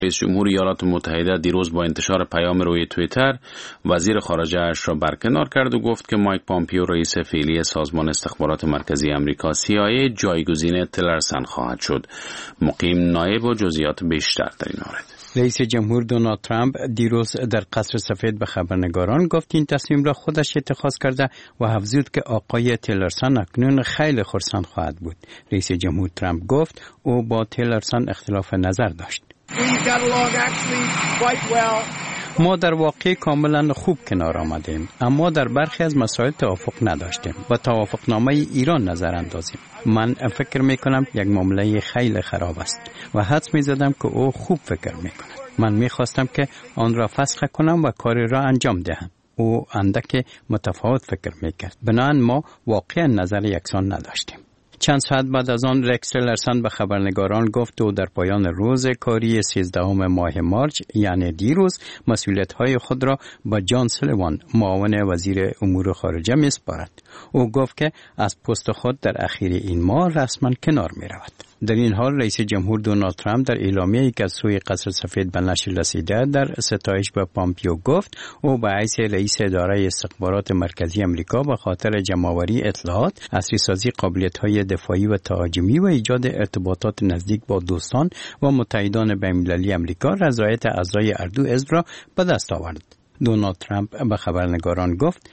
رئیس جمهور ایالات متحده دیروز با انتشار پیام روی توییتر وزیر خارجه اش را برکنار کرد و گفت که مایک پامپیو رئیس فعلی سازمان استخبارات مرکزی آمریکا CIA جایگزین تلرسن خواهد شد. مقیم نایب و جزئیات بیشتر در این مورد. رئیس جمهور دونالد ترامپ دیروز در قصر سفید به خبرنگاران گفت این تصمیم را خودش اتخاذ کرده و افزود که آقای تیلرسن اکنون خیلی خرسند خواهد بود. رئیس جمهور ترامپ گفت او با تیلرسن اختلاف نظر داشت. ما در واقع کاملا خوب کنار آمدیم، اما در برخی از مسائل توافق نداشتیم و توافقنامه ایران نظر اندازیم. من فکر میکنم یک معامله خیلی خراب است و حدس میزدم که او خوب فکر میکند. من میخواستم که آن را فسخ کنم و کاری را انجام دهم. او اندک متفاوت فکر میکرد. بنابراین ما واقعا نظر یکسان نداشتیم. چند ساعت بعد از آن رکس تیلرسن به خبرنگاران گفت او در پایان روز کاری 13 ماه مارچ یعنی دیروز مسئولیت‌های خود را با جان سولیوان معاون وزیر امور خارجه می‌سپارد. او گفت که از پست خود در اخیر این ماه رسما کنار می‌رود. در این حال رئیس جمهور دونالد ترامپ در اعلامیه‌ای که از سوی قصر سفید به نشر رسیده در ستایش به پامپیو گفت او به حیث رئیس اداره استخبارات مرکزی آمریکا به خاطر جمع‌آوری اطلاعات، عصری‌سازی قابلیت‌های دفاعی و تهاجمی و ایجاد ارتباطات نزدیک با دوستان و متحدان بین‌المللی آمریکا رضایت اعضای اردو حزب را به دست آورد. دونالد ترامپ به خبرنگاران گفت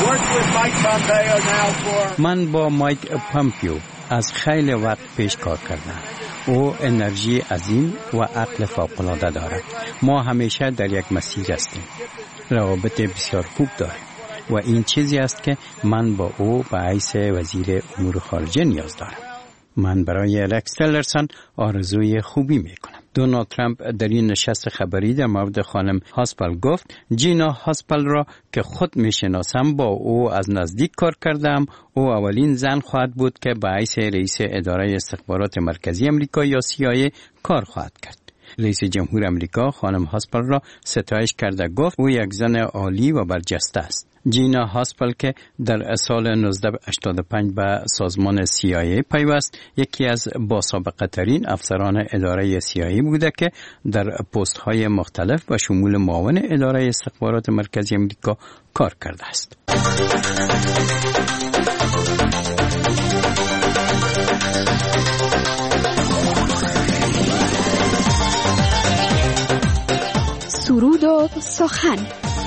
من با مایک پامپیو از خیلی وقت پیش کار کردم. او انرژی عظیم و عقل فوق‌العاده دارد. ما همیشه در یک مسیر هستیم. روابط بسیار خوب داریم و این چیزی است که من با او به حیث وزیر امور خارجه نیاز دارم. من برای رکس تیلرسن آرزوی خوبی میکنم. دونالد ترامپ در این نشست خبری در مورد خانم هاسپل گفت جینا هاسپل را که خود میشناسم با او از نزدیک کار کردم. او اولین زن خواهد بود که به حیث رئیس اداره استخبارات مرکزی آمریکا یا CIA کار خواهد کرد. رئیس جمهور آمریکا خانم هاسپل را ستایش کرده گفت او یک زن عالی و برجسته است. جینا هاسپل که در سال 1985 به سازمان CIA پیوست، یکی از باسابقه ترین افسران اداره CIA بوده که در پست های مختلف و شمول معاون اداره استخبارات مرکزی آمریکا کار کرده است. سرود و سخن.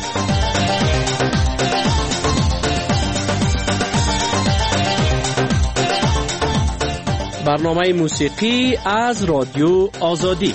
برنامه موسیقی از رادیو آزادی.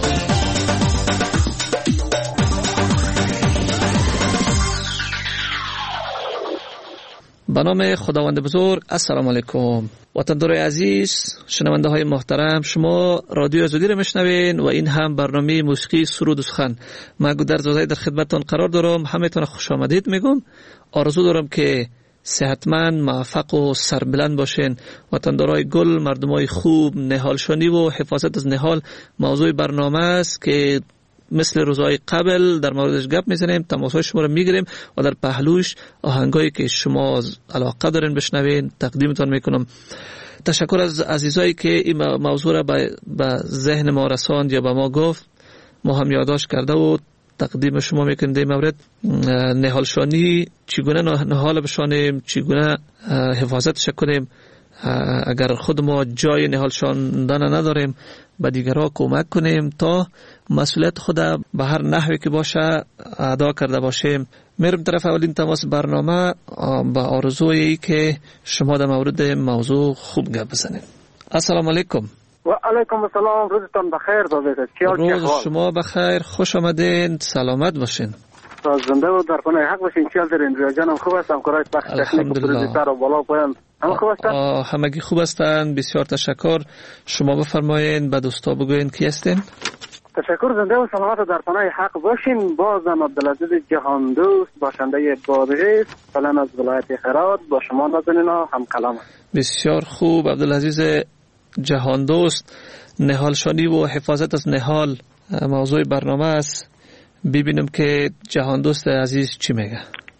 به نام خداوند بزرگ. السلام علیکم وطندارای عزیز، شنونده های محترم، شما رادیو آزادی را میشنوین و این هم برنامه موسیقی سرود و سخن. من گودرز زاده در خدمتتان قرار دارم. همتون خوش آمدید میگم. آرزو دارم که صحتمند، موفق و سربلند باشین. وطندارای گل، مردمای خوب، نهالشانی و حفاظت از نهال موضوع برنامه است که مثل روزهای قبل در موردش گپ میزنیم، تماسهای شما رو میگیریم و در پهلوش آهنگایی که شما علاقه دارین بشنوین تقدیمتان میکنم. تشکر از عزیزایی که این موضوع را به ذهن ما رساند یا به ما گفت. ما هم یادداشت کرده و تقدیم شما میکنیم. در مورد نهالشانی، چگونه نهال بشانیم، چگونه حفاظتش کنیم. اگر خود ما جای نهال شاندن نداریم، به دیگرها کمک کنیم تا مسئولیت خود به هر نحوی که باشه ادا کرده باشیم. میرم طرف اولین تماس برنامه با آرزویی که شما در مورد موضوع خوب گپ بزنید. السلام علیکم. و علیکم السلام. روزتان بخیر دادید. روز شما بخیر. خوش آمدین. سلامت باشین. زنده و در خانه حق باشین. چیال دارین؟ ریا جانم خوب هستم. کارای بخش تکنیک و پروژیسر و بالا پایان همه خوب هستن؟ همگی خوب هستن. بسیار تشکر. شما بفرمایین، به دوستا بگوین کی هستین؟ تشکر. زنده و سلامت در خانه حق باشین. بازم عبدالعزیز جهان دوست، باشنده بادغیس فلان از ولایت هرات، با شما نازنین هم کلام. بسیار خوب. عبدالعزیز جهان دوست، نهالشانی و حفاظت از نهال موضوع برنامه است. ببینم که جهان دوست عزیز چی میگه.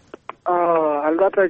البته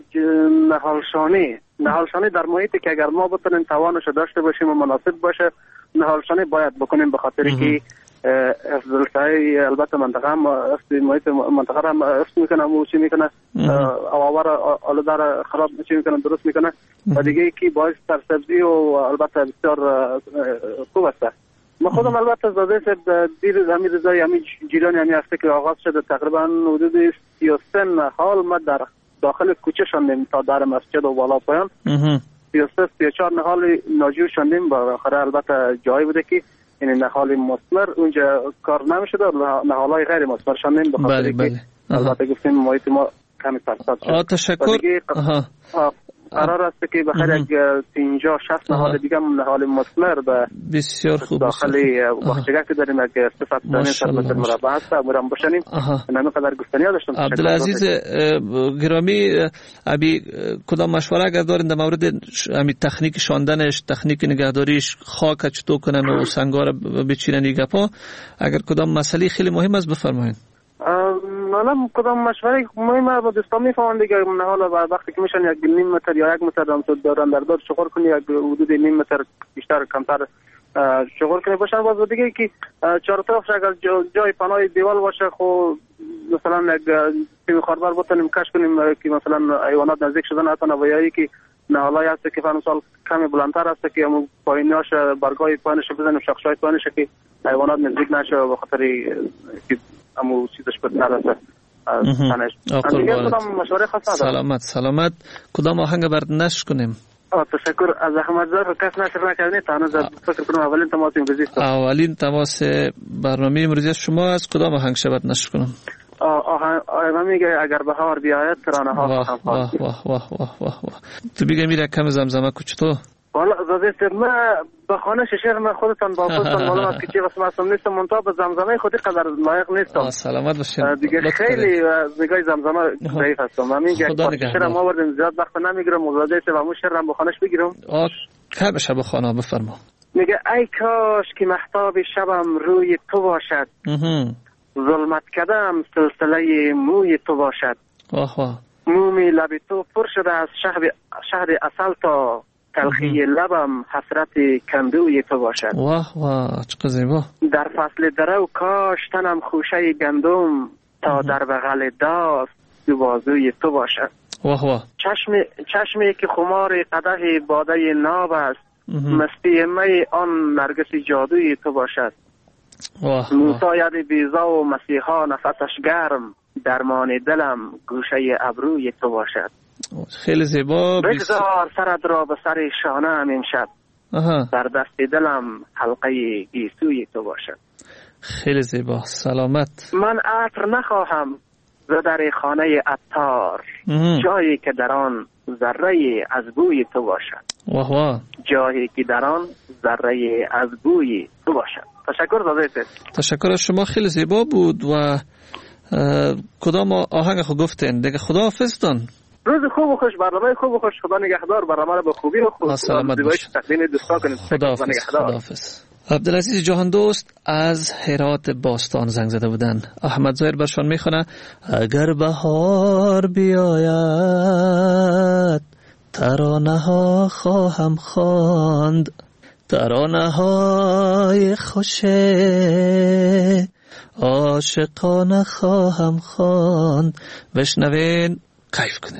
نهالشانی در محیطی که اگر ما بتونیم توانش داشته باشیم و مناسب باشه، نهالشانی باید بکنیم، به خاطر که حفظ الصحه البته منطقه هم محیط منطقه هم حفظ میکنه و چی میکنه آوار آلوده را خراب چی میکنه درست میکنه و دیگه که باعث سرسبزی و البته بسیار خوب است. ما خودم البته زاده دیر همین روزای همین جیرانی همین هفته که آغاز شده تقریبا حدود 33 نهال ما در داخل کوچه شدیم تا در مسجد و بالا پایان 33 34 نهال ناجور شدیم و آخر البته جایی بوده که این نهال مثمر اونجا کار نمیشد نهالای غیر مثمر شدیم به خاطر که البته گفتیم محیط ما کمی فرصت شد. تشکر. قرار است که بخیر یک 50-60 نهال دیگه نهال مثمر به بسیار خوب داخل باغچه‌ای که داریم یک 0.5 متر مربع است برام بشنیم نمی قدر گفتنی داشتم. عبدالعزیز گرامی ابی کدام مشوره اگر دارین در مورد همین تکنیک شاندنش تکنیک نگهداریش خاک چطور کنن و سنگار بچینن گپا اگر کدام مسئله خیلی مهم است بفرمایید. حالا کدام مشوره مهمه با دوستان میفهمن دیگه حالا وقتی که میشن 1.5 متر یا 1 متر هم دارن در دار شغل کنی یک حدود 0.5 متر بیشتر کمتر شغل کنی باشن باز دیگه که چهار طرفش اگر جای پناه دیوال باشه خب مثلا یک تیم خاربر بتونیم کش کنیم که مثلا حیوانات نزدیک شدن نتونه و یا یکی نهالای هست که فرض کمی بلندتر هست که همون پاییناش برگای پایینش بزنیم شاخشای پایینش که حیوانات نزدیک نشه به خاطر که امو چیزش بد نرسه تنش. سلامت کدام آهنگ برد نش کنیم؟ تشکر از احمد زار کس نشر نکردنی تانو فکر کنم اولین تماس امروزی است. اولین تماس برنامه امروزی شما از کدام آهنگ شبت نشر کنم؟ آهنگ میگه اگر بهار بیاید ترانه ها خواهم واه تو بگه میره کم زمزمه کوچتو والا زادست ما به خانه شهر من خودتان با خودتان معلوم است که چه قسم هستم نیستم منتها به زمزمه خودی قدر لایق نیستم. سلامت باشین دیگه خیلی نگاه زمزمه ضعیف هستم. من میگم شعر ما آوردیم زیاد وقت نمیگیرم زادست و همون شعر هم به خانهش بگیرم. که بشه به خانه بفرما. میگه ای کاش که محتاب شبم روی تو باشد ظلمت کدم سلسله موی تو باشد مومی لب تو پر شده از شهد اصل تا تلخی لبم حسرت کندوی تو باشد. واه چقدر زیبا. در فصل درو کاش تنم خوشه گندم تا در بغل داست دو بازوی تو باشد. واه چشمی که خمار قدح باده ناب است مستی می آن نرگس جادوی تو باشد. موسی ید بیزا و مسیحا نفسش گرم درمان دلم گوشه ابروی تو باشد. خیلی زیبا. بگذار سرت را به سر شانه ام امشب در دست دلم حلقه گیسوی تو باشد. خیلی زیبا. سلامت. من عطر نخواهم ز در خانه عطار جایی که در آن ذره از بوی تو باشد. جایی که در آن ذره از بوی تو باشد. تشکر دادید. تشکر از شما خیلی زیبا بود و کدام آهنگ خود گفتین دیگه خداحافظتان. روز خوب و خوش برنامه خوب و خوش خدا نگهدار برنامه را به خوبی و خوب زیبایش تقدیم دوستا کنید. خداحافظ. عبدالعزیز جهان دوست از هرات باستان زنگ زده بودن. احمد ظاهر برشان میخونه اگر بهار بیاید ترانه ها خواهم خواند ترانه های خوش عاشقانه خواهم خواند. بشنوین کیف کنین.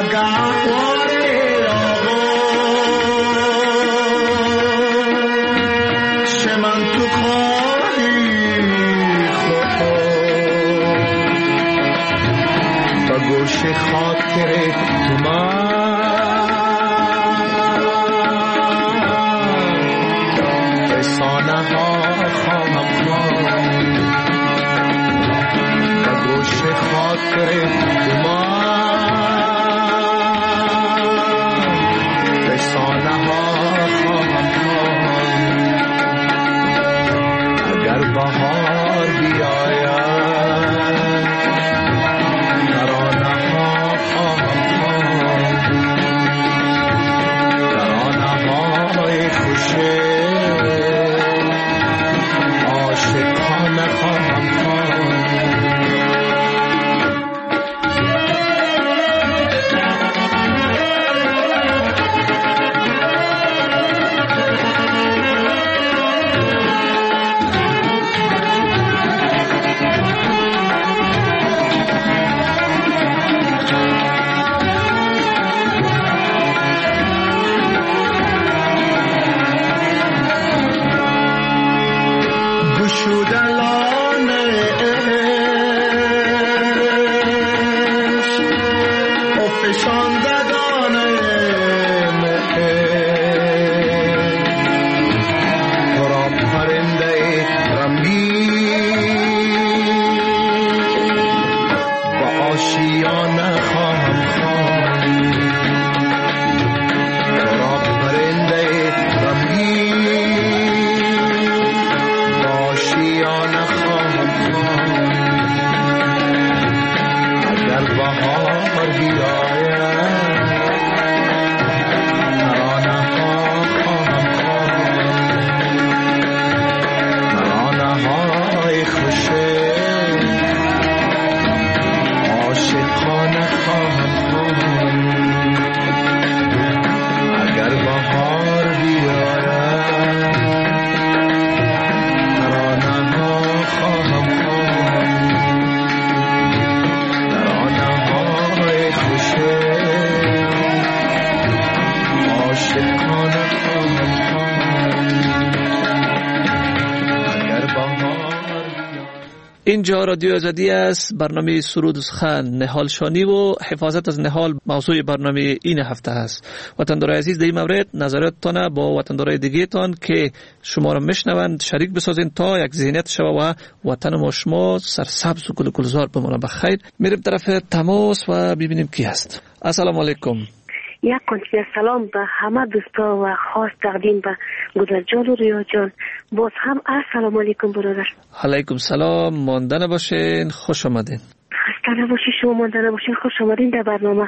اینجا رادیو آزادی است. برنامه سرود و سخن، نهال شانی و حفاظت از نهال موضوع برنامه این هفته است. وطندارای عزیز، در این مورد نظراتتان با وطندارای دیگه تان که شما را میشنوند شریک بسازین تا یک ذهنیت شوه و وطن ما شما سرسبز و گل گلزار بمونه. بخیر، میریم طرف تماس و ببینیم کی هست. السلام علیکم. یک کنچه سلام به همه دوستا و خاص تقدیم به گذر جان و ریا جان. باز هم السلام علیکم برادر. علیکم سلام، ماندن باشین، خوش آمدین. خسته نباشین، شما ماندن باشین، خوش آمدین در برنامه.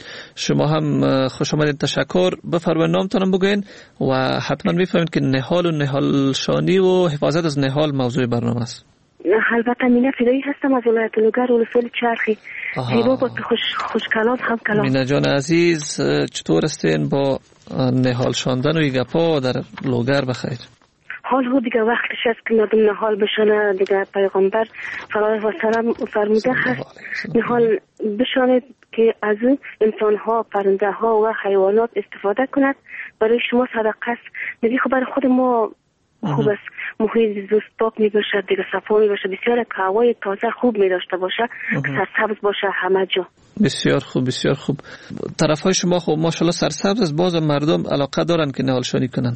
شما هم خوش آمدین، تشکر. بفرمایید نامتانم بگوین و حتما میفهمید که نهال و نهال شانی و حفاظت از نهال موضوع برنامه است. البته مینا فدایی هستم از ولایت لوگر ولسوالی چرخی. زیبا با خوش کلام هم کلام. مینا جان عزیز، چطور هستین با نهال شاندن و گپا در لوگر؟ بخیر. حال هو دیگه وقتش است که مردم نهال بشنه. دیگه پیغمبر صلی الله علیه و سلم فرموده هست نهال بشانید که از انسان ها، پرنده ها و حیوانات استفاده کند. برای شما صدقه است. میگه خب برای خود ما خوب است، محیط زیست پاک می باشد، دیگه صفا می باشد، بسیار که هوای تازه خوب می داشته باشه، سرسبز باشه همه جا. بسیار خوب، بسیار خوب. طرف های شما خب ماشاءالله سرسبز است، باز مردم علاقه دارن که نهال شانی کنن.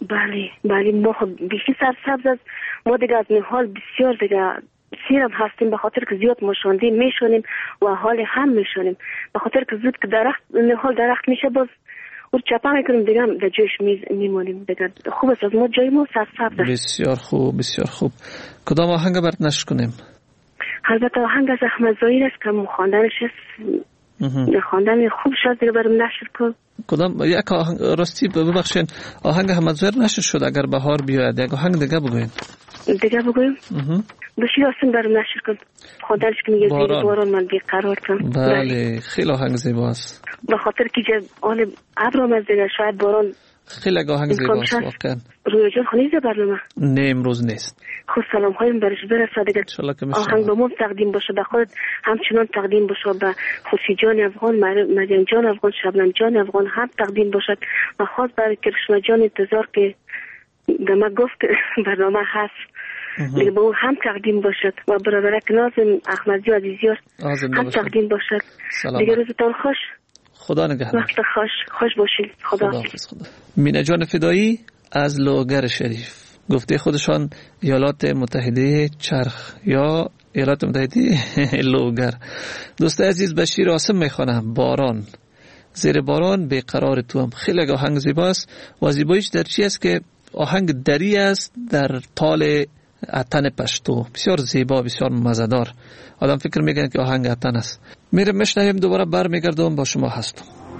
بله ما خب بیشی سرسبز است. ما دیگه از نهال بسیار دیگه سیرم هستیم، به خاطر که زیاد ما شاندیم میشونیم و حال هم میشونیم. به خاطر که زود که نهال درخت میشه باز او چپا میکنیم دیگه در جایش میمونیم. دیگه خوب است، از ما جای ما سرسبز است. بسیار خوب، بسیار خوب. کدام آهنگ برات نشر کنیم؟ البته آهنگ از احمد ظاهر است که خواندنش است. خواندن خوب شد، دیگه برام نشر کن. کدام یک آهنگ؟ راستی ببخشین، آهنگ احمد ظاهر نشر شد. اگر بهار بیاید یک آهنگ دیگه بگوین. دیگه بگویم؟ بشیر آسان برام نشر کن. خواندنش که میگه باران من بیقرار کن. بله خیلی آهنگ زیباست. به خاطر که آن ابر آمد دیگه شاید باران خیلی آهنگ زیباست واقعا. رویا جان خانیزه برنامه نه امروز نیست. خود سلام هایم برش برسه دیگه. آهنگ به ما تقدیم باشه، به خود همچنان تقدیم باشه، به خوشی جان افغان، مریم جان افغان، شبنم جان افغان هم تقدیم باشد. و خاص برای کرشما جان انتظار که دما گفت برنامه هست دیگه به او هم تقدیم باشد و برادرک نازم احمدی و عزیزیار هم تقدیم باشد. دیگه روزتان خوش، خدا نگهدار، وقت خوش باشید. خدا. مینا جان فدایی از لوگر شریف گفته خودشان ایالات متحده چرخ یا ایالات متحده لوگر. دوست عزیز بشیر آسم میخوانم باران، زیر باران بیقرار تو هم. خیلی آهنگ زیباست و زیباییش در چی است که آهنگ دری است در تال اتن پشتو، بسیار زیبا، بسیار مزه‌دار. آدم فکر میکنه که آهنگ اتن است. میرم میشنویم، دوباره برمیگردم با شما هستم.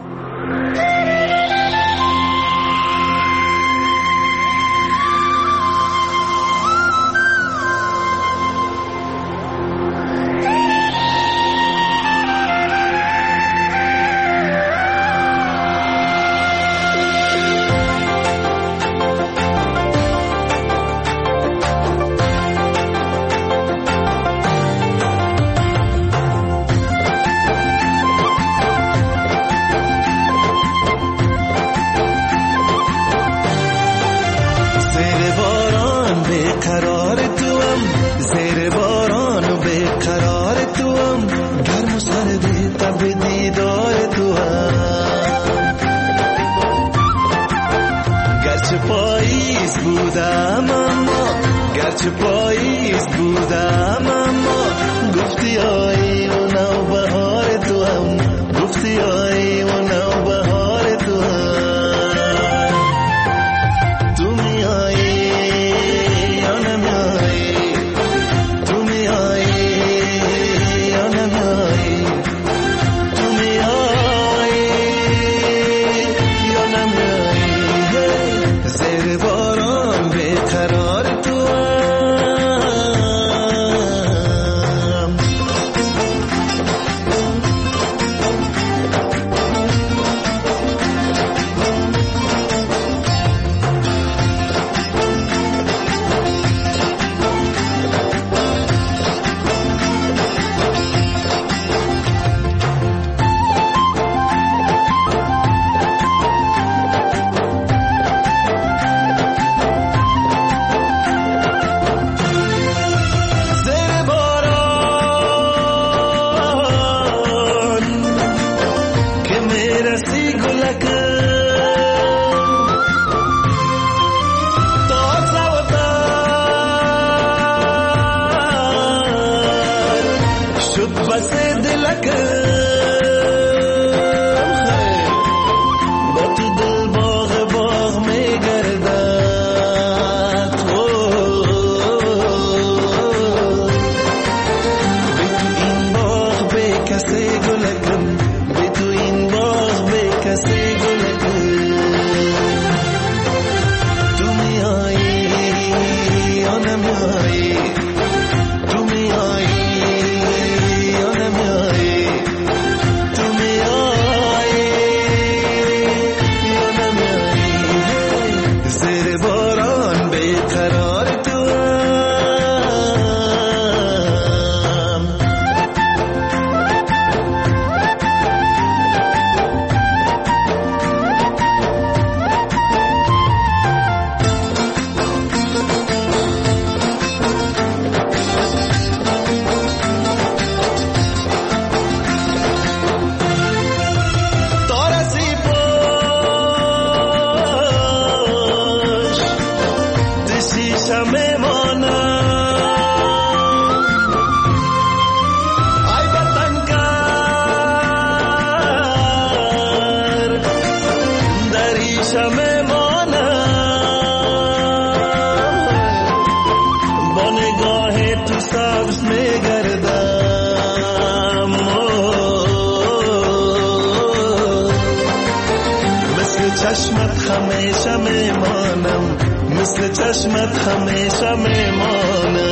چشمت همیشه میمانم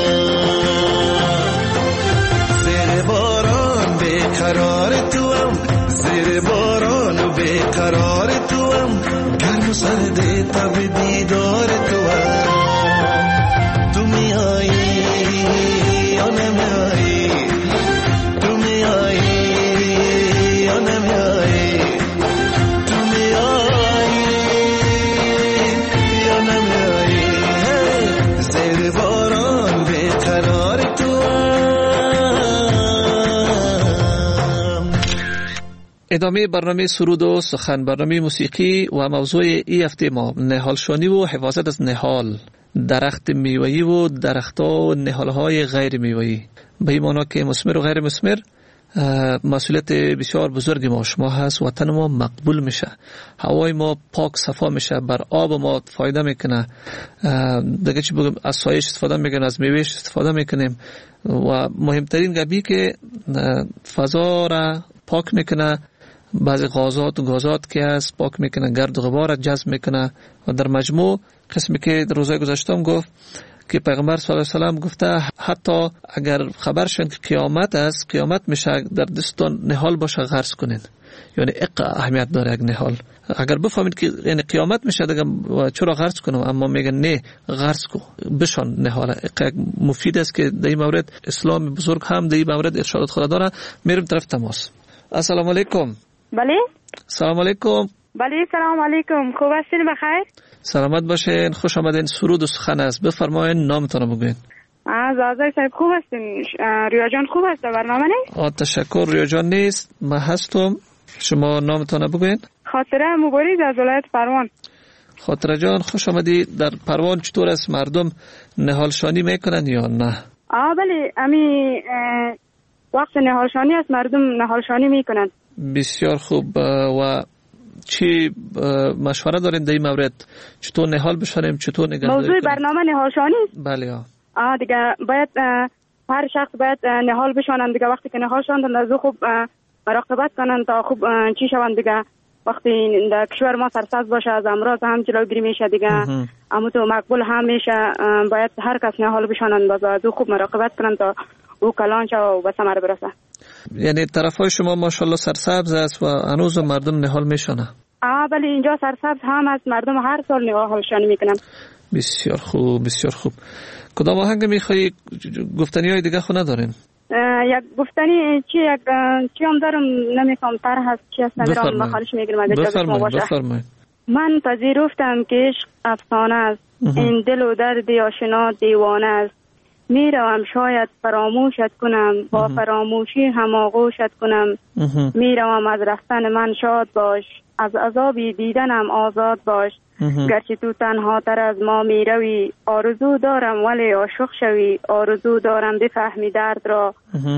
زیر باران بیقرار تو هم زیر باران بیقرار توام، گرم و سرد تب دیدار توام. تو میایی یا نمیایی، تو میایی یا نمیایی، تو میایی یا نمیایی. زیر باران بیقرار توام. ادامه برنامه سرود و سخن، برنامه موسیقی و موضوع ای هفته ما نهالشانی و حفاظت از نهال، درخت میوه‌ای و درخت‌ها و نهال‌های غیر میوه‌ای. به این معنی که مثمر و غیر مثمر مسئولیت بسیار بزرگی ما شما هست. وطن ما مقبول میشه، هوای ما پاک صفا میشه، بر آب ما فایده میکنه، دیگه چی بگم، از سایش استفاده میکنیم، از میوهش استفاده میکنیم و مهمترین گبی که فضا را پاک میکنه، بعضی غازات و گازات که هست پاک میکنه، گرد و غبار را جذب میکنه. و در مجموع قسمی که در روزهای گذشتم گفت که پیغمبر صلی الله علیه و سلم گفته حتی اگر خبر شد که قیامت است، قیامت میشه، در دستان نهال باشه غرس کنین. یعنی اهمیت داره یک نهال. اگر بفهمید که یعنی قیامت میشه دیگه چرا غرس کنم، اما میگن نه غرس کو بشان نهال. مفید است که در این مورد اسلام بزرگ هم در این مورد ارشادات خود داره. میرم طرف تماس. السلام علیکم. بله. سلام علیکم. بله سلام علیکم. خوب هستین؟ بخیر؟ سلامت باشین، خوش آمدین. سرود و سخن است، بفرمایید نامتون رو بگوین. آزادی صاحب خوب هستین؟ ریا جان خوب است برنامه نه؟ تشکر. ریا جان نیست، من هستم. شما نامتون رو بگوین. خاطره مبارز از ولایت پروان. خاطره جان خوش آمدی. در پروان چطور است؟ مردم نهالشانی میکنن یا نه؟ بله، امی وقت نهالشانی است، مردم نهالشانی میکنن. بسیار خوب. و چی مشوره دارین در این مورد؟ چطور نهال بشانیم، چطور نگهداری موضوع برنامه نهالشانی است؟ بله. دیگه باید هر شخص باید نهال بشانند دیگه. وقتی که نهال شوند از خوب مراقبت کنند تا خوب چی شوند دیگه. وقتی در کشور ما سرسبز باشه از امراض هم جلوگیری میشه دیگه. اما تو مقبول هم میشه. باید هر کس نهال بشانند باز از خوب مراقبت کنند تا او کلان شه و به ثمر برسه. یعنی طرفای شما ماشاءالله سرسبز است و هنوز مردم نهال میشنه؟ بله اینجا سرسبز هم است، مردم هر سال نهالشانی میکنن. بسیار خوب، بسیار خوب. کدام آهنگ میخوایی؟ گفتنی های دیگه خو ندارین؟ یک گفتنی چی هم دارم، نمیفهم تر هست چی هست ندارم، بخالش میگیرم اگه جازت ما باشه. بفرمایید. من پذیرفتم که عشق افسانه است، این دل و درد آشنا دیوانه است. میروم شاید فراموشت کنم، با فراموشی هم آغوشت کنم. میروم از رفتن من شاد باش، از عذابی دیدنم آزاد باش. گرچه تو تنها تر از ما میروی، آرزو دارم ولی عاشق شوی. آرزو دارم بفهمی درد را،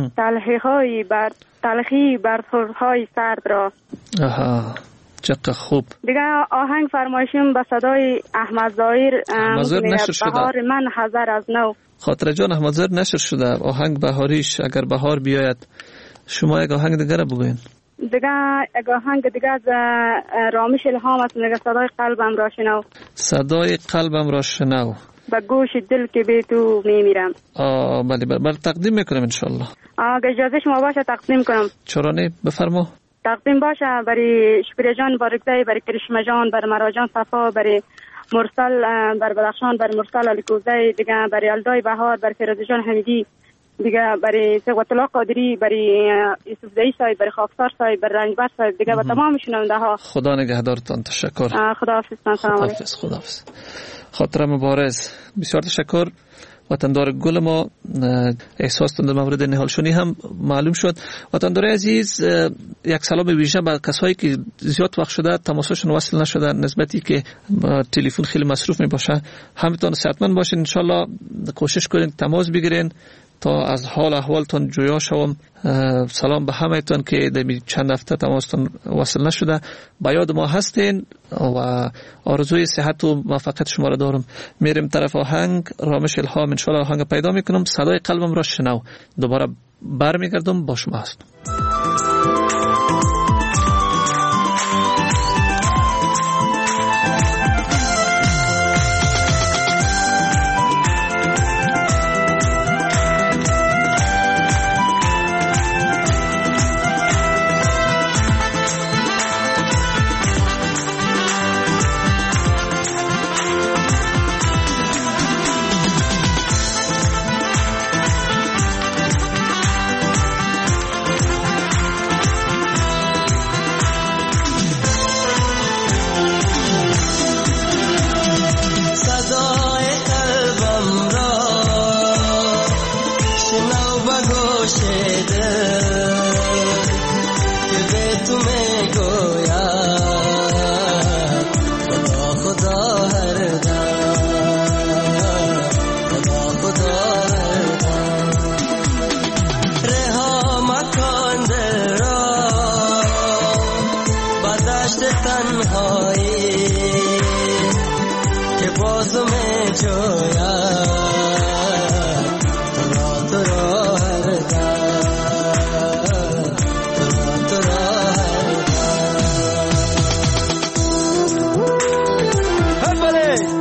تلخی بر سرهای سرد را. چقدر خوب. دیگه آهنگ فرمایشیم به صدای احمد ظاهر، بهار من حذر از نو. خاطره جان احمد ظاهر نشر شده آهنگ بهاریش، اگر بهار بیاید. شما یک آهنگ دیگه را بگوین. دیگه یک آهنگ دیگه از رامش الهام است، میگه صدای قلبم را شنو. صدای قلبم را شنو. به گوش دل که به تو میمیرم. بله تقدیم میکنم انشالله. اگه اجازه شما باشه تقدیم کنم. چرا نه، بفرما. تقدیم باشه برای شکر جان بارکزی، برای کرشمه جان، برای مراجان صفا، برای مرسل، برای بدخشان، برای مرسل علیکوزی، دیگه برای الدای بهار، برای فیروز جان حمیدی، دیگه برای ثقت الله قادری، برای یوسف زئی صاحب، برای خاکسار صاحب، برای رنجبر صاحب، دیگه با تمام شنونده ها. خدا نگهدارتان. تشکر. خداحافظ. سلام علیکم. خداحافظ. خاطره مبارز. بسیار تشکر. وطندار گل ما، احساس در مورد نهالشانی هم معلوم شد. وطندار عزیز، یک سلام ویژه به کسایی که زیاد وقت شده تماسشون وصل نشده، نسبتی که تلفن خیلی مصروف می باشه. همتون صحتمند باشین، انشالله کوشش کنین تماس بگیرین تا از حال احوالتون جویا شوم. سلام به همه‌تون که در چند هفته تماستون وصل نشده. با یاد ما هستین و آرزوی صحت و موفقیت شما را دارم. میریم طرف آهنگ رامش الهام، انشالله آهنگ پیدا میکنم. صدای قلبم را شنو. دوباره برمیگردم با شما هستم. دشت تنهایی که باز می جوید تو را هر دم تو را هر دم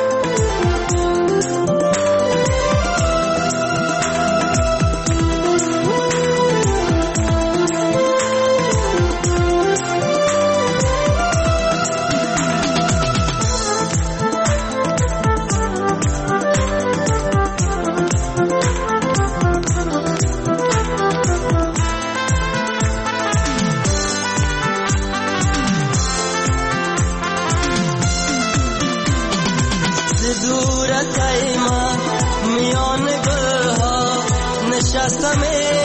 نشستم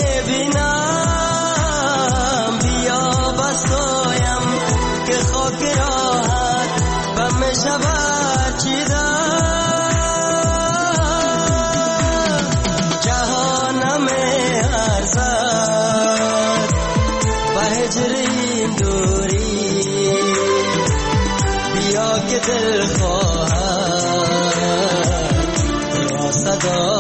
بینم بیا بسایم که خاک راحت و می شود چیدم جهانم ارزد و هجرین دوری بیا که دل خواهد را صدا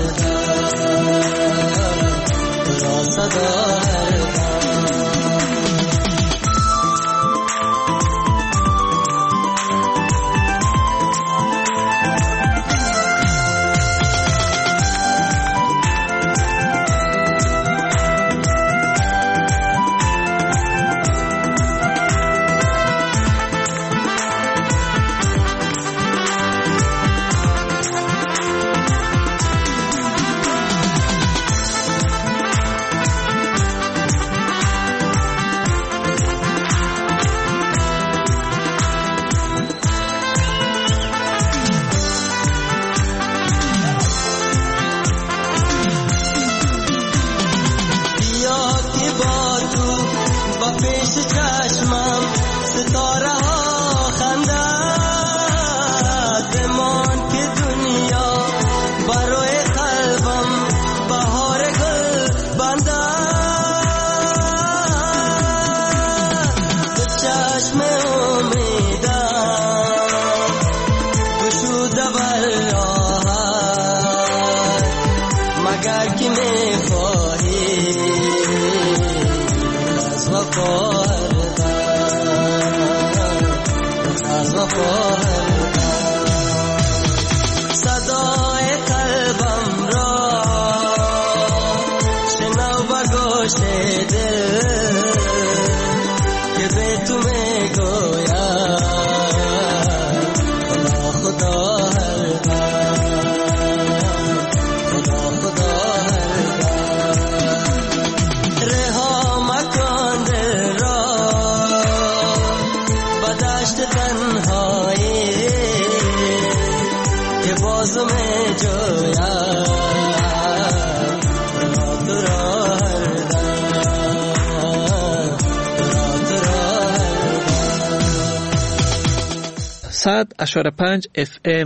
اشاره 5 FM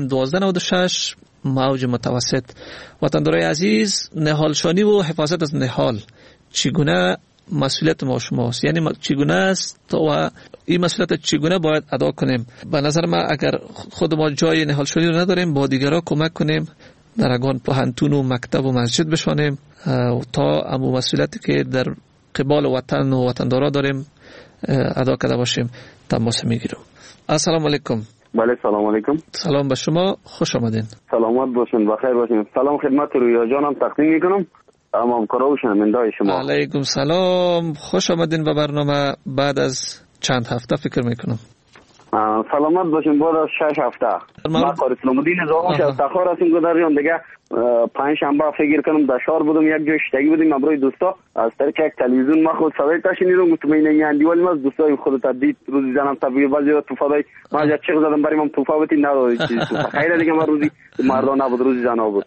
1296 موج متوسط. وطندارای عزیز، نهالشانی و حفاظت از نهال چگونه مسئولیت ما شماست؟ یعنی چگونه است و این مسئولیت چگونه باید ادا کنیم؟ به نظر من اگر خود ما جای نهالشانی رو نداریم با دیگران کمک کنیم، در اگان پوهنتون و مکتب و مسجد بشانیم تا امو مسئولیتی که در قبال وطن و وطندارا داریم ادا کرده باشیم. تماس میگیرم. السلام علیکم. بله سلام علیکم. سلام به شما، خوش آمدین. سلامت باشین، بخیر باشین. سلام خدمت رویا جانم تقدیم میکنم. همکارا و شنونده‌های شما. علیکم سلام، خوش آمدین به برنامه بعد از چند هفته فکر میکنم. سلامت باشین بعد از 6 هفته. ما کار اسلام الدین زاوش از تخار هستیم گذاریان دیگه. پنج شنبه فکر کنم در شهر بودم، یک جای شتگی بودیم امروز دوستا از طریق یک تلویزیون ما خود صدای تشنیدم، گفتم این اندیوالی ما دوستای خودت دید روزی زنم طبیعی بعضی توفای ما از چه زدم بریم هم توفاوتی نداد چیز خیر دیگه ما روزی مردان نبود روزی زنا بود.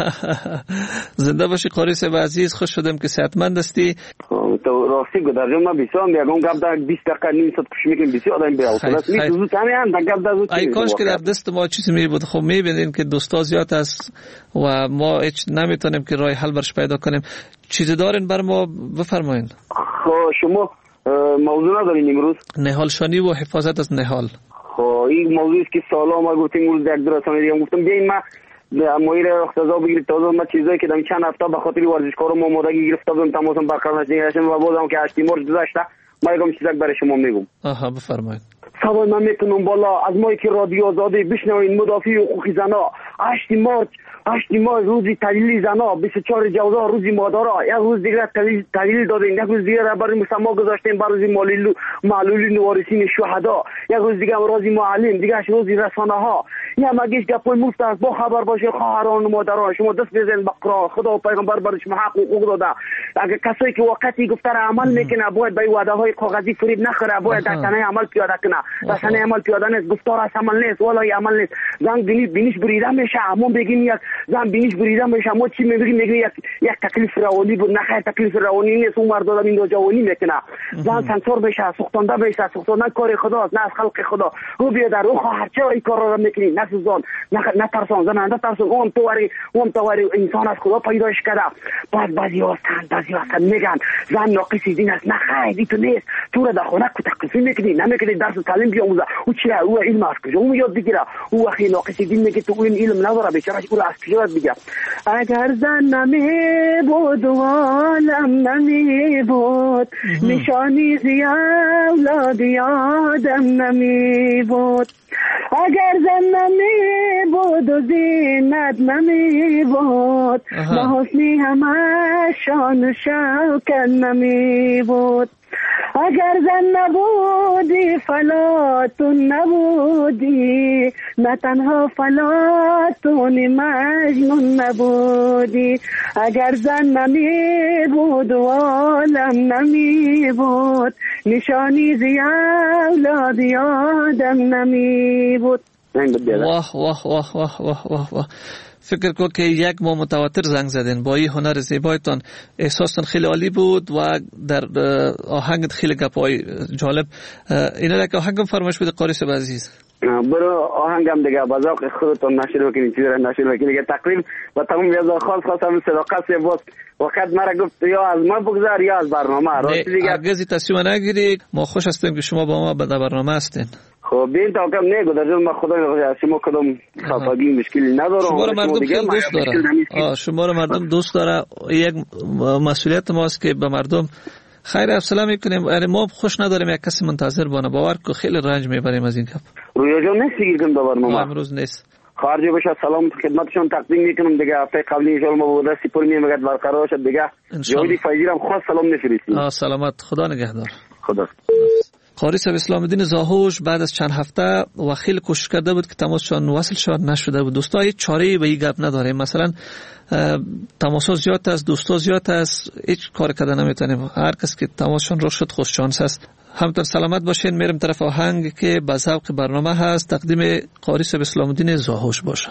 زنده باشی قاری صاحب عزیز، خوش شدم که صحتمند هستی. تو راستی گذاریان ما بسیار میگم گپ در 20 دقیقه نیم ساعت کش میکنیم بسیار آدم بیاوت است میگم تو همین گپ در زود ای کاش که در دست ما چیزی می بود. خب میبینین که دوستا زیاد است و ما هیچ نمیتونیم که راه حل برش پیدا کنیم. چیزی دارین بر ما بفرمایید. خب شما موضوع ندارین امروز؟ نهال شانی و حفاظت از نهال. خب این موضوعی است که سالا ما گفتیم روز یک درسانه دیگه گفتم بیاین ما مایر اختزا بگیرید تازه ما چیزایی که دم چند هفته به خاطر ورزشکارم آمادگی گرفته بودم تماسم برقرار نشد و بازم که 8 مارس گذشته ما یکم چیزک برای شما میگم. بفرمایید. سوال من میتونم بالا از مایی که رادیو آزادی بشنوین مدافع حقوق زنا 8 مارس روزی تحلیل زنا 24 جوزا روزی مادرها یک روز دیگه تحلیل دادین یک روز دیگه برای مسما گذاشتیم برای روزی معلولین نوارثین شهدا یک روز دیگه روزی معلم دیگه روزی رسانه ها یا مگیش گپای مفت است با خبر باشه خواهران و مادران شما دست بزنید به قرآن خدا و پیغمبر برای شما حقوق داده اگه کسایی که وقتی گفته را عمل میکنه باید به وعده های کاغذی فریب نخوره باید در صحنه عمل پیاده کنه در صحنه عمل پیاده نیست گفتار است عمل نیست والای عمل نیست زن بینیش بریده میشه همون بگیم یک زن بینیش بریده میشه ما چی میگیم یک تکلیف روانی بود نه تکلیف روانی نیست اون مرد آدم این جوانی میکنه زن سنسور بشه سوختانده بشه سوختاندن کار خداست نه از خلق خدا رو بیا در رو خواهر چرا این کار را میکنی نسوزان نه ترسان زن نترسان اون تواری انسان از خدا پیداش کرده بعضی هستن میگن زن ناقص دین است نه خیلی تو نیست تو را در خونه تکلیفی میکنی نمیکنی درس تعلیم بیاموزه او چیه او علم از کجا اون یاد بگیره او وقتی ناقص دین میگه تو این علم نداره بیچاره او از کجا یاد بگیره اگر زن نمیبود و عالم نمیبود نشانی زی اولاد آدم نمیبود اگر زن نمیبود و زینت نمیبود با حسنی همه شان و شوکت نمیبود اگر زن نبودی فلاتون نبودی نه تنها فلاتون مجنون نبودی اگر زن نمی بود و عالم نمی بود نشانی زی اولاد آدم نمی بود. واه واه واه واه واه واه واه. فکر کنم که یک ماه متواتر زنگ زدین با این هنر زیبایتان احساستان خیلی عالی بود و در آهنگت خیلی گپای جالب اینا که آهنگم فرمایش بده قاری صاحب عزیز برو آهنگم دیگه با ذوق خودتون نشر بکنید چیزی را نشر بکنید دیگه تقریبا با تمام یزا خواستم صداقت سے باز وقت مرا گفت یا از ما بگذار یا از برنامه راستی دیگه هرگز تصمیم نگیرید ما خوش هستیم که شما با ما به برنامه هستین. خب بین تا کم نگو در جون ما خدا شما کدام خفگی مشکلی نداره شما رو مردم خیلی دوست داره شما رو مردم دوست داره یک مسئولیت ماست که به مردم خیر افسلا میکنیم یعنی ما خوش نداریم یک کسی منتظر بانه باور که خیلی رنج میبریم از این کپ رویا جان نیست دیگه کم دو برنامه امروز نیست خارجی باشه سلام خدمتشون تقدیم میکنم دیگه هفته قبلی ان شاء الله ما بوده سپور میمگد برقرار شد دیگه جوادی فایزیرم خاص سلام نفرستید سلامت خدا نگهدار خدا. قاری صاحب اسلام الدین زاهوش بعد از چند هفته و خیلی کوشش کرده بود که تماسشان وصل شد نشده بود. دوستا هیچ چاره‌ای به این گپ نداره مثلا تماسا زیاد است دوستا زیاد است هیچ کار کرده نمیتونیم هر کس که تماسشان رو شد خوش شانس است. همتون سلامت باشین میرم طرف آهنگ که به ذوق برنامه هست تقدیم قاری صاحب اسلام الدین زاهوش باشه.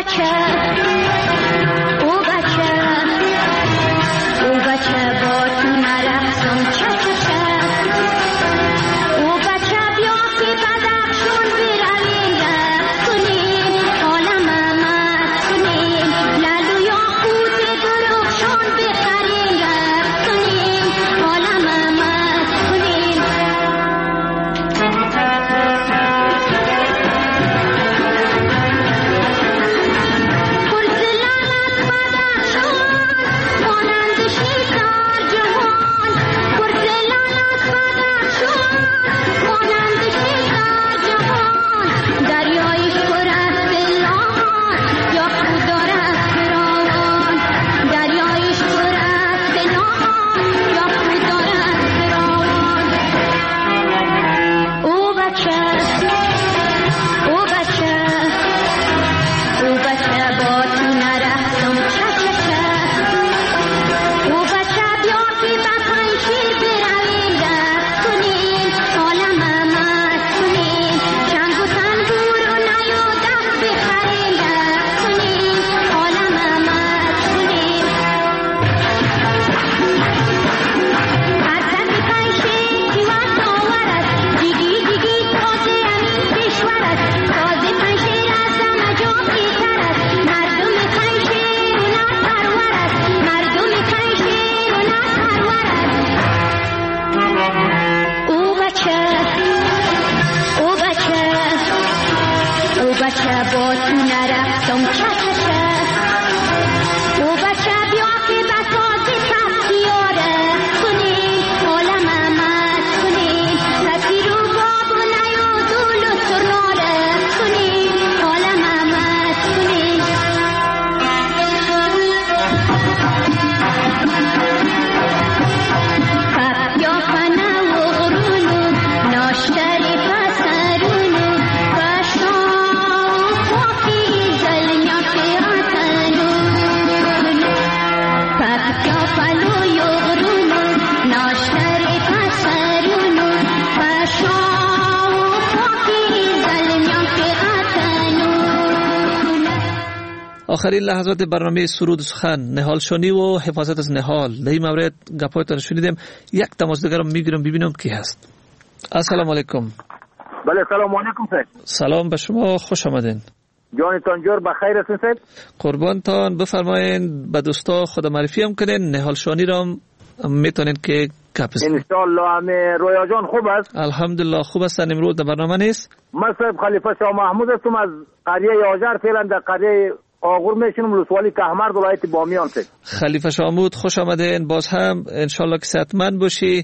آخرین لحظات برنامه سرود و سخن، نهال شانی و حفاظت از نهال. در این مورد گپایتان شنیدیم. یک تماسگرم میگیرم ببینم کی هست. السلام علیکم. بله سلام علیکم سید. سلام به شما، خوش آمدین. جانتان جور بخیر هستین سید؟ قربانتان، بفرمایین به دوستا خود معرفی هم کنین. نهال شانی را میتونین که گپ ان شاء الله. همه رویا جان خوب است؟ الحمدلله خوب هستن. امروز در برنامه نیست. من صاحب خلیفه شاه محمود هستم از قریه یاجر، فعلا در قریه آغور میشونم، ولسوالی کهمرد ولایت بامیان. خلیفه شاه محمود خوش آمدین. باز هم انشالله که صحتمند باشی.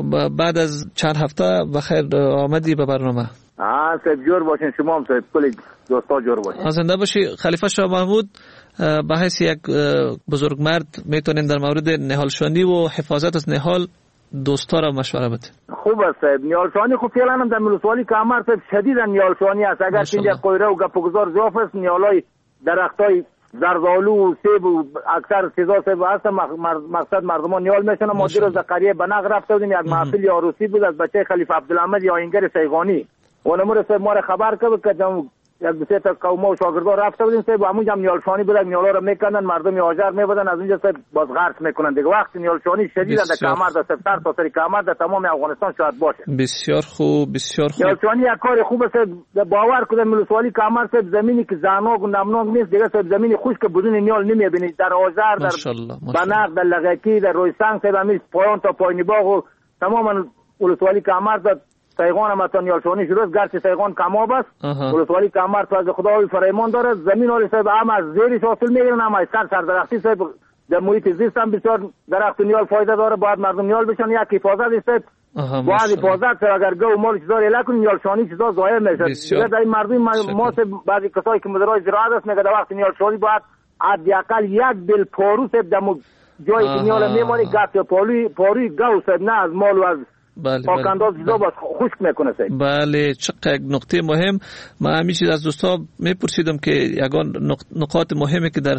بعد از چند هفته بخیر آمدی به برنامه. صاحب جور باشین، شما هم صاحب کلی دوستا جور باشین. زنده باشی. خلیفه شاه محمود به حیث یک بزرگ مرد میتونین در مورد نهال شانی و حفاظت از نهال دوستا را مشوره بده. خوب است صاحب. نهال شانی خب فعلا هم در ولسوالی کهمرد صاحب شدیدا نهال شانی است. اگر اینجا قویره و گپگزار ضعف است، نهالای درختای زردآلو و سیب و اکثر چیزا سیب هست. مقصد مردمان نیال میشن. ما دیروز در قریه بنق رفته بودیم، یک محفل عروسی بود از بچه خلیفه عبدالحمید آهنگر سیغانی. اونمور سیب ما را خبر کرد که یک دو سه تا قوم و شاگردا رفته بودیم سیب، همونجا هم نیال شانی بود. نیالا را میکندن، مردم هاجر میبودن، از اونجا سیب باز غرس میکنن دیگه. وقت نیال شانی شدید در کهمرد، در سر تا سر کهمرد، در تمام افغانستان شاید باشه. بسیار خوب، بسیار خوب. نیال شانی یک کار خوب است. باور کنید ولسوالی کهمرد سیب زمینی که زانوگ و نمناک نیست دیگه، سیب زمینی خشک بدون نیال نمیبینید. در هاجر، در بنق، در لگکی، در رویسنگ سیب همین پایان تا پایینی باغ و تمام ولسوالی کهمرد سیغان هم تا نیال شانی شروع است. گرچه سیغان کماب است، ولسوالی کهمرد از خدای فرمان داره. زمین ها صاحب هم از زیرش حاصل میگیرن، هم از سر درختی صاحب. در محیط زیست هم بسیار درخت نیال فایده داره. باید مردم نیال بشن. یک حفاظت است باید حفاظت. اگر گو مال چیزا اله کنی نیال شانی چیزا ضایع میشه. در این مردم ما بعضی کسایی که مدیرای زراعت است میگه در وقت نیال شانی باید حداقل یک بل پارو صاحب در جایی که نیال میمونه گفت پاروی گو صاحب، نه از مال و از پاکنداز چیزا باز خشک میکنه صاحب. بله، چقدر یک نقطه مهم. من همیشه از دوستا میپرسیدم که یگان نقاط مهمه که در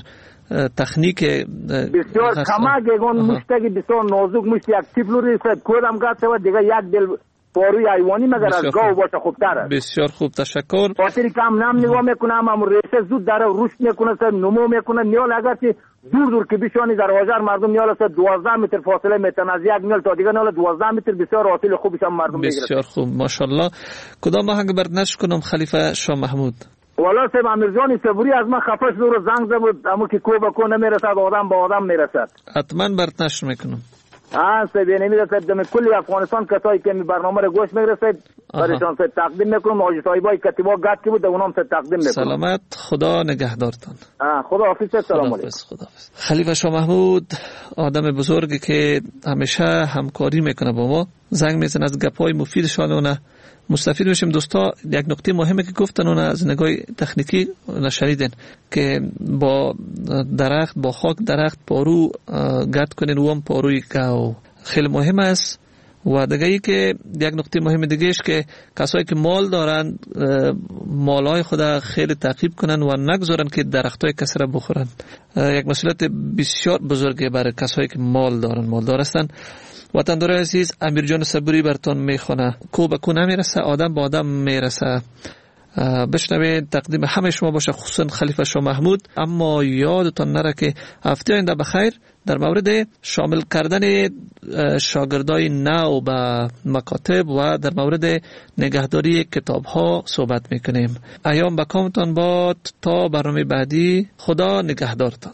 تکنیک بسیار کمک یگان مشتگی بسیار نازک مشت یک تیفلوری صاحب کودم گفت و دیگه یک دل پاروی حیوانی مگر از گاو باشه خوبتر است. بسیار خوب، تشکر. خاطری که هم نگاه میکنم هم ریشه زود داره رشد میکنه، نمو میکنه. نیال اگر که دور که بشانی در واجر مردم نیال است 12 متر فاصله میتن، از یک نیال تا دیگه نیال 12 متر، بسیار حاصل خوبش هم مردم میگیرن. بسیار خوب، ماشاءالله. کدام آهنگ برنامه کنم خلیفه شاه محمود؟ والا صاحب امیرجان صبوری از من خفش دور زنگ زد، اما که کو به کو نمیرسد، آدم به آدم میرسد. حتما برنامه میکنم. صاحب نمیرسد. دم کلی افغانستان کسایی که برنامه رو گوش میرسد برایشان تقدیم میکنم. حاجی صاحبای کتیبا گات که بود اونام تقدیم میکنم. سلامت، خدا نگهدارتان. خدا حافظ. سلام علیکم. خلیفه شاه محمود آدم بزرگی که همیشه همکاری میکنه با ما، زنگ میزنه از گپای مفیدشان مستفید میشیم. دوستا یک نکته مهمه که گفتن اون از نگاه تکنیکی نشنیدن که با درخت، با خاک درخت پارو گرد کنین و هم پاروی گاو خیلی مهم است. و دیگه که یک نکته مهم دیگهش که کسایی که مال دارن مالهای خود خیلی تعقیب کنن و نگذارن که درختای کسی را بخورن. یک مسئولیت بسیار بزرگه برای کسایی که مالدار هستن. وطندار عزیز، امیرجان صبوری براتون میخونه. کو به کو نمیرسه، آدم با آدم میرسه. بشنوید، تقدیم همه شما باشه، خصوصا خلیفه شاه محمود. اما یادتان نره که هفته آینده بخیر در مورد شامل کردن شاگردای نو به مکاتب و در مورد نگهداری کتاب ها صحبت میکنیم. ایام به کامتان باد تا برنامه بعدی. خدا نگهدارتان.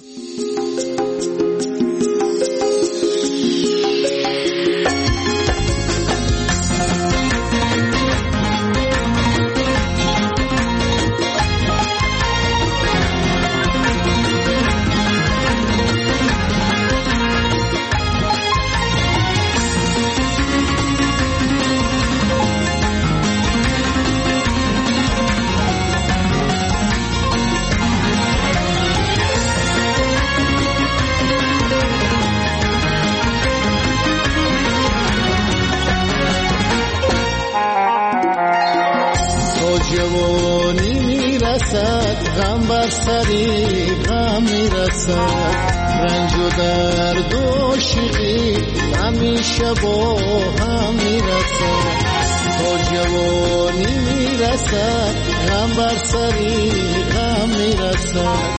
غم بر سری غم میرسد، رنج و درد و شیقی همیشه با هم میرسد. تا جوانی میرسد غم بر سری غم میرسد،